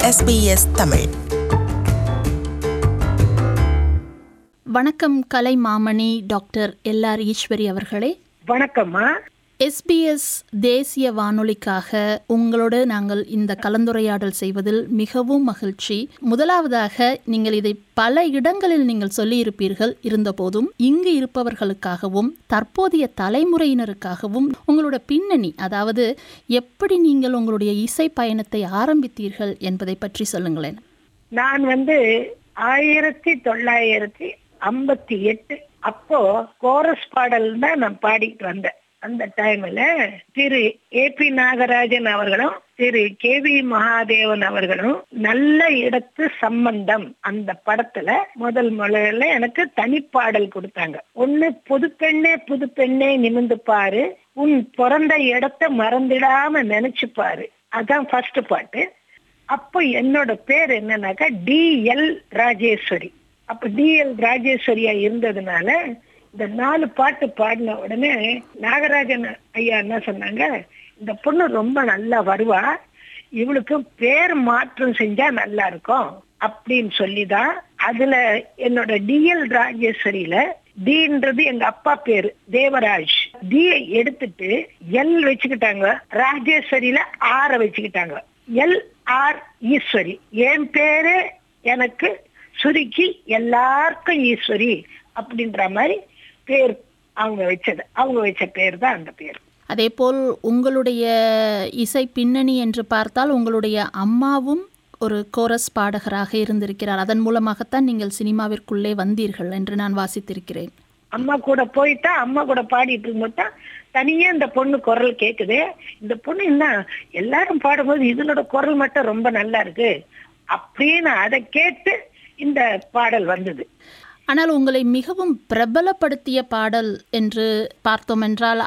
SBS Tamil. வணக்கம் கலை மாமணி doctor LR Eswari அவர்களே. வணக்கம்மா. SBS தேசிய வானொலிக்காக உங்களோடு நாங்கள் இந்த கலந்துரையாடல் செய்வதில் மிகவும் மகிழ்ச்சி. முதலாவதாக, நீங்கள் இதை பல இடங்களில் நீங்கள் சொல்லியிருப்பீர்கள். இருந்தபோதும் இங்கு இருப்பவர்களுக்காகவும் தற்போதைய தலைமுறையினருக்காகவும் உங்களோட பின்னணி, அதாவது எப்படி நீங்கள் உங்களுடைய இசை பயணத்தை ஆரம்பித்தீர்கள் என்பதை பற்றி சொல்லுங்களேன். நான் 1958 அப்போ கோரஸ் பாடல் தான் நான் பாடிட்டு வந்தேன். அந்த டைம்ல திரு ஏபி நாகராஜன் அவர்களும் திரு கேவி மகாதேவன் அவர்களும் நல்ல இடத்து சம்பந்தம் அந்த படத்துல முதல்ல எனக்கு தனிப்பாடல் கொடுத்தாங்க. ஒண்ணு புதுப்பெண்ணே புதுப்பெண்ணே நிமிந்து பாரு, உன் பிறந்த இடத்தை மறந்துடாம நினைச்சு பாரு, அதான் ஃபர்ஸ்ட் பாட்டு. அப்போ என்னோட பேர் என்னன்னாக்கா DL ராஜேஸ்வரி. அப்ப DL ராஜேஸ்வரியா இருந்ததுனால இந்த 4 பாட்டு பாடின உடனே நாகராஜன் ஐயா என்ன சொன்னாங்க, இந்த பொண்ணு ரொம்ப நல்லா வருவா, இவளுக்கு பேர் மாற்றம் செஞ்சா நல்லா இருக்கும் அப்படின்னு சொல்லிதான் அதுல என்னோட DL ராஜேஸ்வரியில டீன்றது எங்க அப்பா பேரு தேவராஜ், டி எடுத்துட்டு எல் வச்சுக்கிட்டாங்க, ராஜேஸ்வரியில ஆர வச்சுக்கிட்டாங்க, LR ஈஸ்வரி. என் பேரு எனக்கு சுருக்கி எல்லாருக்கும் ஈஸ்வரி அப்படின்ற மாதிரி பேர் அவங்க வச்ச பேர் தான் அந்த பேர். அதே போல் உங்களுடைய இசை பின்னணி என்று பார்த்தால் உங்களுடைய அம்மாவும் ஒரு கோரஸ் பாடகராக இருந்திருக்கிறார். அதன் மூலமாகத்தான் நீங்கள் சினிமாவிற்குள்ளே வந்தீர்கள் என்று நான் வாசித்திருக்கிறேன். அம்மா கூட போயிட்டா, அம்மா கூட பாடிட்டு இருக்கும்போது தான் தனியா இந்த பொண்ணு குரல் கேக்குது. இந்த பொண்ணு என்ன எல்லாரும் பாடும்போது இதனோட குரல் மட்டும் ரொம்ப நல்லா இருக்கு அப்படின்னு அதை கேட்டு இந்த பாடல் வந்தது. ஆனால் உங்களை மிகவும் பிரபலப்படுத்திய பாடல் என்று பார்த்தோம் என்றால்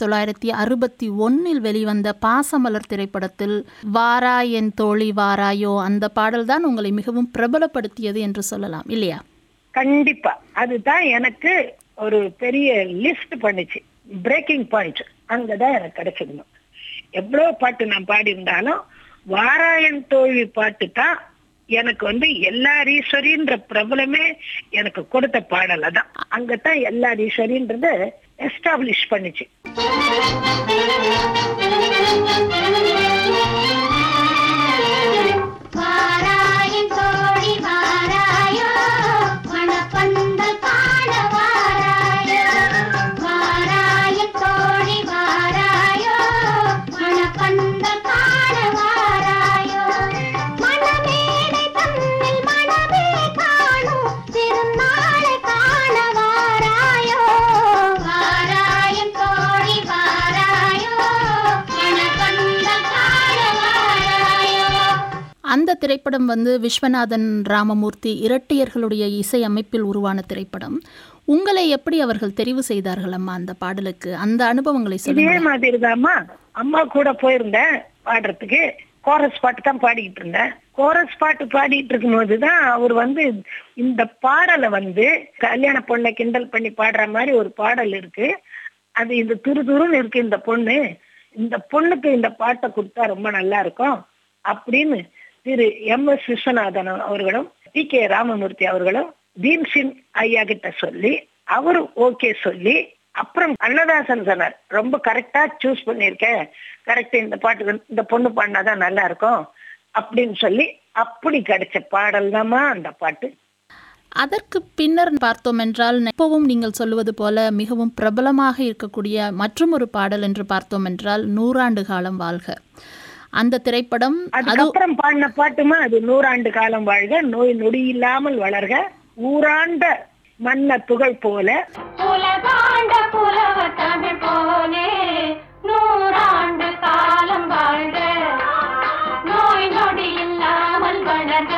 1961 வெளிவந்த பாசமலர் திரைப்படத்தில் வாரா என் தோழி வாராயோ, அந்த பாடல் தான் உங்களை மிகவும் பிரபலப்படுத்தியது என்று சொல்லலாம், இல்லையா? கண்டிப்பா. அதுதான் எனக்கு ஒரு பெரிய லிஸ்ட் பண்ணுச்சு, பிரேக்கிங் பாயிண்ட் அங்கதான் எனக்கு கிடைச்சது. எவ்வளவு பாட்டு நான் பாடி இருந்தாலும் வாராயன் தோழி பாட்டு தான் எனக்கு எல்லார் ஈஸ்வரின்ற பிரபலமே எனக்கு கொடுத்த பாடல். அதான் அங்கதான் எல்லார் ஈஸ்வரின்றத எஸ்டாப்ளிஷ் பண்ணுச்சு. அந்த திரைப்படம் விஸ்வநாதன் ராமமூர்த்தி இரட்டையர்களுடைய இசை அமைப்பில் உருவான திரைப்படம். உங்களை எப்படி அவர்கள் தெரிவு செய்தார்கள் அம்மா அந்த பாடலுக்கு? அந்த அனுபவங்களை சொல்லுங்க. இதே மாதிரி தான்மா, அம்மா கூட போயிருந்தேன் பாடுறதுக்கு. கோரஸ் பாட்டு தான் பாடிட்டு இருந்தேன். கோரஸ் பாட்டு பாடிட்டு இருக்கும் போதுதான் அவர் இந்த பாடலை கல்யாண பொண்ணை கிண்டல் பண்ணி பாடுற மாதிரி ஒரு பாடல் இருக்கு. அது இந்த துருதுருன்னு இருக்கு இந்த பொண்ணு, இந்த பொண்ணுக்கு இந்த பாட்டை கொடுத்தா ரொம்ப நல்லா இருக்கும் அப்படின்னு திரு MS விஸ்வநாதன் அவர்களும் TK ராமமூர்த்தி அவர்களும் பீம்சிங் ஐயா கிட்ட சொல்லி அவரு ஓகே சொல்லி, அப்புறம் அன்னதாசன் சொன்னார், ரொம்ப கரெக்டா சூஸ் பண்ணிருக்கேன், கரெக்டா இந்த பாட்டு இந்த பொண்ணு பாடினாதான் நல்லா இருக்கும் அப்படின்னு சொல்லி அப்படி கிடைச்ச பாடல் தான்மா அந்த பாட்டு. அதற்கு பின்னர் பார்த்தோம் என்றால் இப்பவும் நீங்கள் சொல்லுவது போல மிகவும் பிரபலமாக இருக்கக்கூடிய மற்றும் ஒரு பாடல் என்று பார்த்தோம் என்றால் 100 ஆண்டு காலம் வாழ்க. அந்த திரைப்படம் அதுக்கப்புறம் பாடின பாட்டுமா அது 100 ஆண்டு காலம் வாழ்க, நோய் நொடி இல்லாமல் வளர்க, ஊராண்ட மன்ன புகழ் போல, உலகாண்ட புலவர் தமிழ் போலே 100 ஆண்டு காலம் வாழ்க, நோய் நொடி இல்லாமல் வளர்க,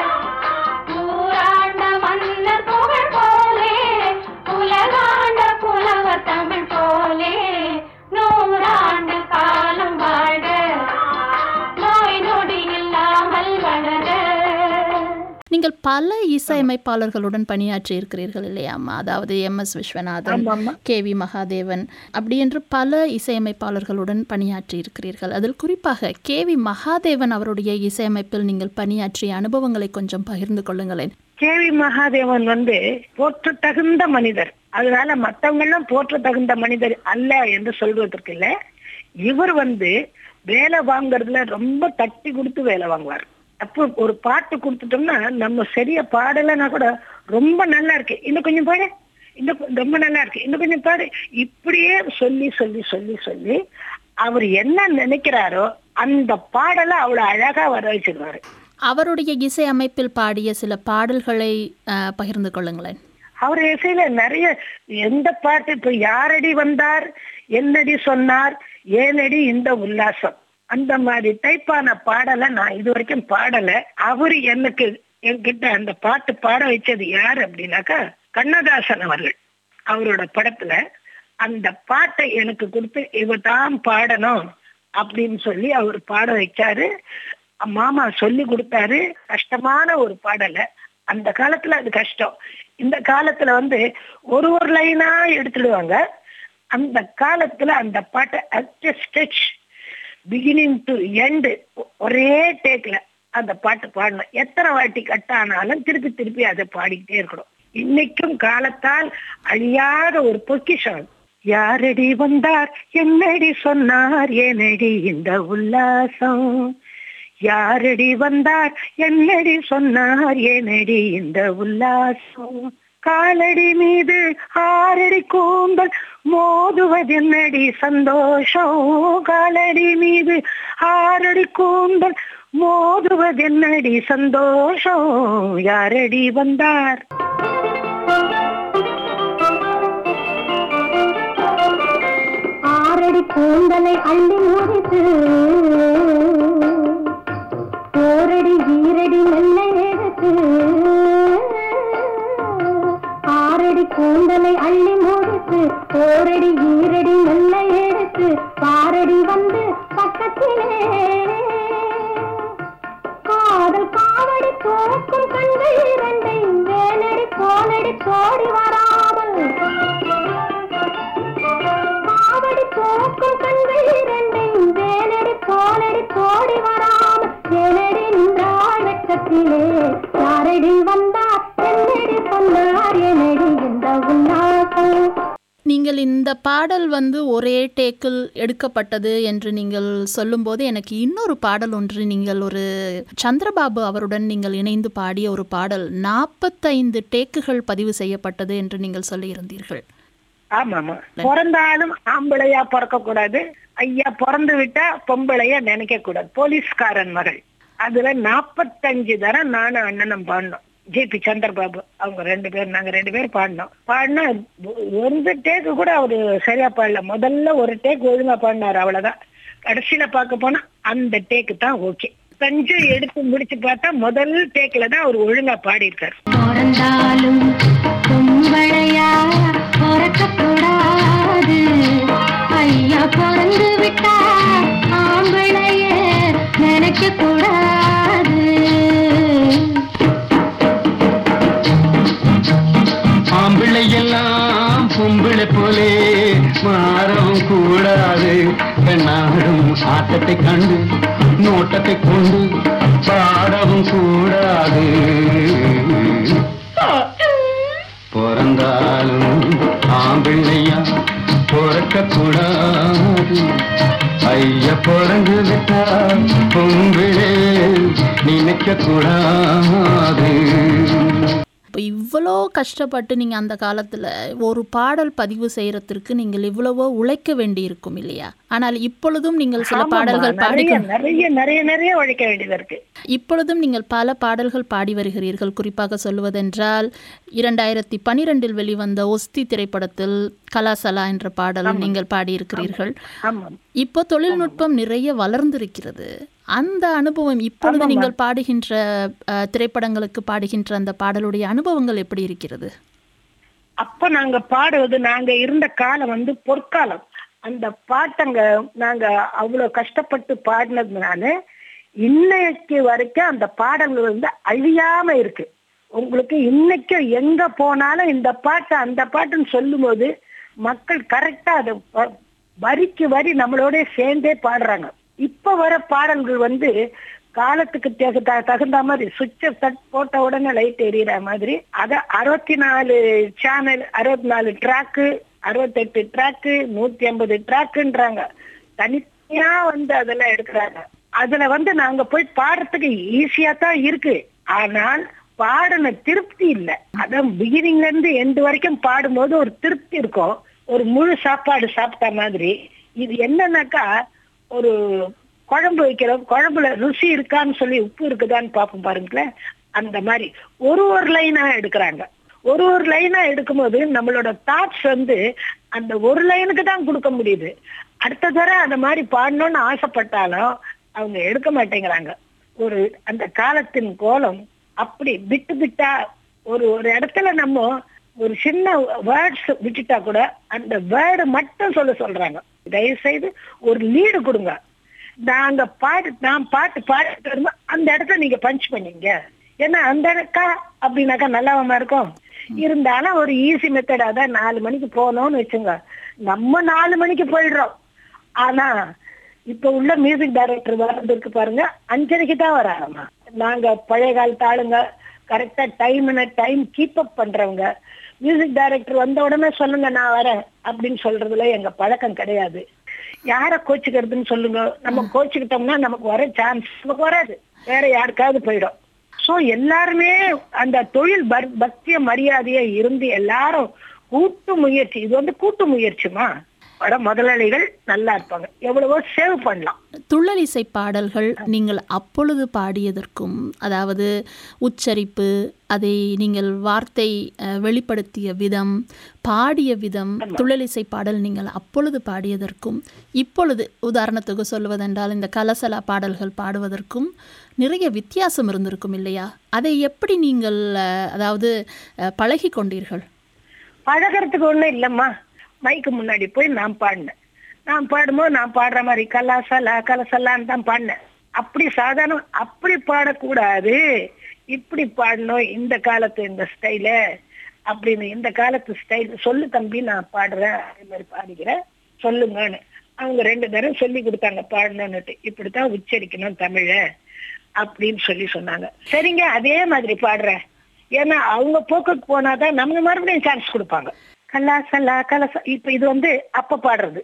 ஊராண்ட மன்னர் புகழ் போலே, உலகாண்ட புலவர் தமிழ் போலே 100 ஆண்டு காலம் வாழ்க, நோய் நொடி இல்லாமல் வளர்க. நீங்கள் பல இசையமைப்பாளர்களுடன் பணியாற்றி இருக்கிறீர்கள் இல்லையாம்மா? அதாவது MS விஸ்வநாதன், KV மகாதேவன் அப்படி என்று பல இசையமைப்பாளர்களுடன் பணியாற்றி இருக்கிறீர்கள். அதில் குறிப்பாக KV மகாதேவன் அவருடைய இசையமைப்பில் நீங்கள் பணியாற்றிய அனுபவங்களை கொஞ்சம் பகிர்ந்து கொள்ளுங்களேன். KV மகாதேவன் போற்ற தகுந்த மனிதர். அதனால மற்றவங்க எல்லாம் போற்ற தகுந்த மனிதர் அல்ல என்று சொல்வதற்கு இல்ல. இவர் வேலை வாங்குறதுல ரொம்ப தட்டி கொடுத்து வேலை வாங்குவார். அப்போ ஒரு பாட்டு கொடுத்துட்டோம்னா நம்ம சரியா பாடலைன்னா கூட ரொம்ப நல்லா இருக்கு, இன்னும் கொஞ்சம் பாடு, இன்னும் ரொம்ப நல்லா இருக்கு, இன்னும் கொஞ்சம் பாடு, இப்படியே சொல்லி சொல்லி சொல்லி சொல்லி அவர் என்ன நினைக்கிறாரோ அந்த பாடலை அவ்வளவு அழகா வர வச்சிருவாரு. அவருடைய இசை அமைப்பில் பாடிய சில பாடல்களை பகிர்ந்து கொள்ளுங்களேன். அவர் இசையில நிறைய எந்த பாட்டு, இப்ப யாரடி வந்தார், என்னடி சொன்னார், ஏனடி இந்த உல்லாசம், அந்த மாதிரி டைப்பான பாடலை நான் இது வரைக்கும் பாடல. அவரு என்கிட்ட அந்த பாட்டு பாட வச்சது யாரு அப்படின்னாக்கா கண்ணதாசன் அவர்கள். அவரோட படத்துல அந்த பாட்டை எனக்கு கொடுத்து இவதான் பாடணும் அப்படின்னு சொல்லி அவர் பாட வச்சாரு. மாமா சொல்லி கொடுத்தாரு. கஷ்டமான ஒரு பாடலை. அந்த காலத்துல அது கஷ்டம். இந்த காலத்துல ஒரு ஒரு லைனா எடுத்துடுவாங்க. அந்த காலத்துல அந்த பாட்டை ஸ்டெச் பிகினிங் டு எண்ட் ஒரே டேக்ல அந்த பாட்டு பாடணும். எத்தனை வாட்டி கட் ஆனாலும் திருப்பி திருப்பி அதை பாடிக்கிட்டே இருக்கணும். இன்னைக்கும் காலத்தால் அழியாத ஒரு பொக்கிஷம். யாரடி வந்தார், என்னடி சொன்னார், ஏனடி இந்த உல்லாசம், யாரடி வந்தார், என்னடி சொன்னார், ஏனடி இந்த உல்லாசம், காலடி மீது ஆறடி கூந்தல் மோதுவதென்னடி சந்தோஷம், காலடி மீது ஆறடி கூந்தல் மோதுவதென்னடி சந்தோஷம், யாரடி வந்தார். ஆறடி கூந்தலை அள்ளி முடித்து ஓரடி ஈரடி மெல்ல எடுத்து, ஆறடி கூந்தலை அள்ளி முடித்து ஓரடி ஈரடி மெல்ல எடுத்து, பாரடி பக்கத்திலே காதல் காவடி தோக்கும் கண்கள் இரண்டை வேலடி கோலடி கோடி வராமல், காவடி தோக்கும் கண்கள் இரண்டை வேலடி கோலடி கோடி வராமல், ஏனடி நின்றாள் வெட்டத்திலே, யாரடி வந்தார், என்னடி சொன்னார், ஏனடி இந்த உல்லாசம். நீங்கள் இந்த பாடல் ஒரே டேக்கில் எடுக்கப்பட்டது என்று நீங்கள் சொல்லும்போது எனக்கு இன்னொரு பாடல் ஒன்று, நீங்கள் ஒரு சந்திரபாபு அவருடன் நீங்கள் இணைந்து பாடிய ஒரு பாடல் 45 டேக்குகள் பதிவு செய்யப்பட்டது என்று நீங்கள் சொல்லியிருந்தீர்கள். ஆமாமா. பிறந்தாலும் ஆம்பளையா பிறக்க கூடாது, ஐயா பிறந்து விட்டா பொம்பளையா நினைக்க கூடாது. போலீஸ்காரன் மகள் அதுல 45 தரம் நானும் அண்ணனும் பாடினோம். ஜேபி சந்திரபாபு அவங்க நாங்க ரெண்டு பேர் பாடினா ஒரு டேக்கு கூட அவரு சரியா பாடல. முதல்ல ஒரு டேக் ஒழுங்கா பாடினாரு, அவ்வளவுதான். கடைசியில பார்க்க போனா அந்த டேக்கு தான் ஓகே. 5 எடுத்து முடிச்சு பார்த்தா முதல் டேக்ல தான் அவர் ஒழுங்கா பாடி இருக்காரு. பிறந்தாலும் பொம்பளையா பிறக்கக்கூடாது, ஐயா பிறந்து விட்டா ஆம்பளைய நினைக்க கூடாது. ஆம்பிள்ளையெல்லாம் பொம்பிளை போலே மாறவும் கூடாது, பெண்ணாடும் ஆட்டத்தை கண்டு நோட்டத்தை கொண்டு பாடவும் கூடாது. பிறந்தாலும் ஆம்பிள்ளையா பிறக்க கூடாது, ஐயா பிறந்து விட்டா பொம்பிளை நினைக்க கூடாது. இப்போ இவ்வளோ கஷ்டப்பட்டு நீங்கள் அந்த காலத்தில் ஒரு பாடல் பதிவு செய்யறதுக்கு நீங்கள் இவ்வளவோ உழைக்க வேண்டி இருக்கும் இல்லையா? ஆனால் இப்பொழுதும் நீங்கள் சில பாடல்கள் நிறைய உழைக்க வேண்டியது இருக்கு. இப்பொழுதும் நீங்கள் பல பாடல்கள் பாடி வருகிறீர்கள். குறிப்பாக சொல்லுவதென்றால் 2012 வெளிவந்த ஒஸ்தி திரைப்படத்தில் கலாசலா என்ற பாடல் நீங்கள் பாடியிருக்கிறீர்கள். இப்போ தொழில்நுட்பம் நிறைய வளர்ந்திருக்கிறது. அந்த அனுபவம் இப்பொழுது நீங்கள் பாடுகின்ற திரைப்படங்களுக்கு பாடுகின்ற அந்த பாடலுடைய அனுபவங்கள் எப்படி இருக்கிறது? அப்ப நாங்க பாடுவது, நாங்க இருந்த காலம் பொற்காலம். அந்த பாட்டங்க நாங்க அவ்வளவு கஷ்டப்பட்டு பாடினதுனால இன்னைக்கு வரைக்கும் அந்த பாடல்கள் வந்து அழியாம இருக்கு. உங்களுக்கு இன்னைக்கும் எங்க போனாலும் இந்த பாட்டு அந்த பாட்டுன்னு சொல்லும் போது மக்கள் கரெக்டா அதை வரிக்கு வரி நம்மளோட சேர்ந்தே பாடுறாங்க. இப்ப வர பாடல்கள் வந்து காலத்துக்கு தகுந்த மாதிரி சுவிட்ச போட்ட உடனே லைட் எரியற மாதிரி அத 64 சேனல், 64 ட்ராக்கு, 68 ட்ராக்கு, 150 ட்ராக்குன்றாங்க. தனித்தனியா வந்து அதெல்லாம் எடுக்கிறாங்க. அதுல வந்து நாங்க போய் பாடுறதுக்கு ஈஸியா தான் இருக்கு. ஆனால் பாடின திருப்தி இல்லை. அதான் பிகினிங்ல இருந்து எண்டு வரைக்கும் பாடும்போது ஒரு திருப்தி இருக்கும், ஒரு முழு சாப்பாடு சாப்பிட்ட மாதிரி. இது என்னன்னாக்கா, ஒரு குழம்பு வைக்கிறோம், குழம்புல ருசி இருக்கான்னு சொல்லி உப்பு இருக்குதான்னு பார்ப்போம் பாருங்களேன். அந்த மாதிரி ஒரு லைனா எடுக்கிறாங்க. ஒரு லைனா எடுக்கும்போது நம்மளோட தாட்ஸ் வந்து அந்த ஒரு லைனுக்கு தான் கொடுக்க முடியுது. அடுத்த தடவை அந்த மாதிரி பாடணும்னு ஆசைப்பட்டாலும் அவங்க எடுக்க மாட்டேங்கிறாங்க. ஒரு அந்த காலத்தின் கோலம் அப்படி விட்டு விட்டா ஒரு இடத்துல நம்ம ஒரு சின்ன வேர்ட்ஸ் விட்டுட்டா கூட அந்த வேர்டு மட்டும் சொல்றாங்க. தயவு செய்து ஒரு லீடு கொடுங்க. நான் பாட்டு பாடிட்டு அந்த இடத்துல நீங்க பஞ்ச் பண்ணீங்க. ஏன்னா அந்த இடக்கா அப்படின்னாக்கா நல்லாவமா இருக்கும். இருந்தாலும் ஒரு ஈஸி மெத்தடா தான் 4 மணிக்கு போனோம்னு வச்சுங்க, நம்ம 4 மணிக்கு போயிடுறோம். ஆனா இப்ப உள்ள மியூசிக் டைரக்டர் வர்றதுக்கு பாருங்க 5:30 தான் வராங்க. நாங்க பழைய காலத்து ஆளுங்க, கரெக்டா டைம் கீப் அப் பண்றவங்க. மியூசிக் டைரக்டர் வந்த உடனே சொல்லுங்க நான் வரேன் அப்படின்னு சொல்றதுல எங்க பழக்கம் கிடையாது. யார கோச்சுக்கிறதுன்னு சொல்லுங்க. நம்ம கோச்சுக்கிட்டோம்னா நமக்கு வர சான்ஸ் நமக்கு வராது, வேற யாருக்காவது போயிடும். சோ எல்லாருமே அந்த தொழில் பக்திய மரியாதையா இருந்து எல்லாரும் கூட்டு முயற்சி, இது வந்து கூட்டு முயற்சிமா. முதலாளிகள் நல்லா இருப்பாங்க, எவ்வளவோ சேவ் பண்ணலாம். துள்ளலிசை பாடல்கள் நீங்கள் அப்பொழுது பாடியதற்கும், அதாவது உச்சரிப்பு, அதை நீங்கள் வார்த்தை வெளிப்படுத்திய விதம், பாடிய விதம், துள்ளலிசை பாடல் நீங்கள் அப்பொழுது பாடியதற்கும் இப்பொழுது உதாரணத்துக்கு சொல்வதென்றால் இந்த கலசலா பாடல்கள் பாடுவதற்கும் நிறைய வித்தியாசம் இருந்திருக்கும் இல்லையா? அதை எப்படி நீங்கள் அதாவது பழகி கொண்டீர்கள்? பழகிறதுக்கு ஒண்ணும் இல்லம்மா. மைக்கு முன்னாடி போய் நான் பாடினேன். நான் பாடும்போது நான் பாடுற மாதிரி கலாசலா கலசலான்னு தான் பாடினேன். அப்படி சாதாரண அப்படி பாடக்கூடாது, இப்படி பாடணும், இந்த காலத்து இந்த ஸ்டைல அப்படின்னு, இந்த காலத்து ஸ்டைல் சொல்லு தம்பி நான் பாடுறேன், அதே மாதிரி பாடிக்கிறேன் சொல்லுங்கன்னு. அவங்க 2 தடவை சொல்லி கொடுத்தாங்க பாடணும்னுட்டு. இப்படித்தான் உச்சரிக்கணும் தமிழ அப்படின்னு சொன்னாங்க. சரிங்க அதே மாதிரி பாடுறேன். ஏன்னா அவங்க போக்குக்கு போனாதான் நமக்கு மறுபடியும் சான்ஸ் கொடுப்பாங்க. கலாசலா கலச, இப்ப இது வந்து அப்ப பாடுறது.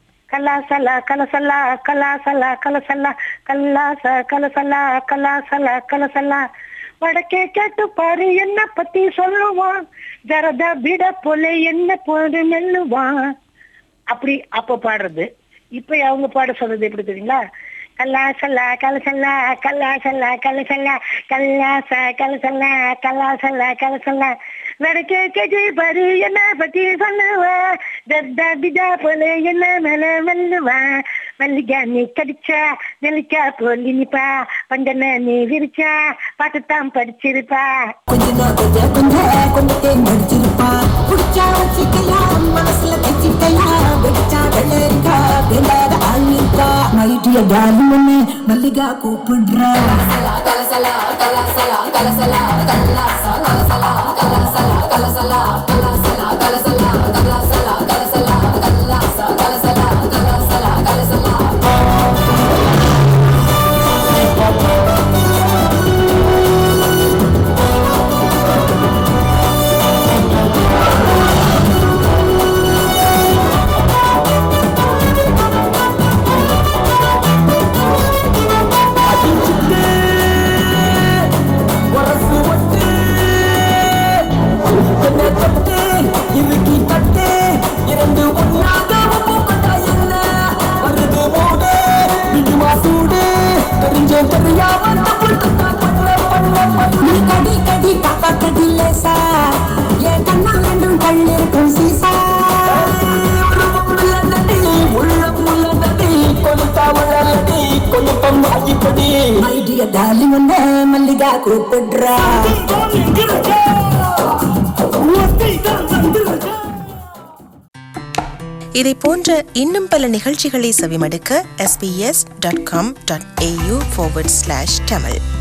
கலாசலா கலசலா கலாசலா கலசலா கல்லாச கலசலா கலாசலா கலசலா வடக்கே கேட்டு பாரு என்ன பத்தி சொல்லுவான், ஜரதா பிட போல என்ன போது மெல்லுவான். அப்படி அப்ப பாடுறது. இப்ப அவங்க பாட சொல்றது எப்படி தெரியுங்களா? கல்லாசலா கலசலா கல்லாசலா கலசலா கல்லாச கலசலா கலாசலா கலசலா வடக்கே கேட்டு பாரு என்ன பத்தி சொல்லுவா, ஜரதா பிட போல என்ன மேல மெல்லுவா, மல்லிகா நீ கடிச்சா நெல்லிக்கா போலி நிப்பா, பஞ்சன நீ விரிச்சா பாட்டுத்தான் படிச்சிருப்பா. கொஞ்சம் படிச்சிருப்பா, குடிச்சா வச்சுக்கலாம் மனசுல வச்சுக்கலாம், வெடிச்சா வெள்ளரிக்கா வேண்டாத ஆள்னிக்கா, மைட்டிய டாலி ஒண்ணு மல்லிகா கூப்பிடுறா. கலசலா கலசலா கலசலா கலாசா கலசலா கலசலா கலசலா கலசலா கலசலா கலசலா கலசலா கலாசா கலசலா கலசலா கலசலா. மல்லிகா கூப்பிடுறா. இதை போன்ற இன்னும் பல நிகழ்ச்சிகளை செவிமடுக்க sbs.com.au/tamil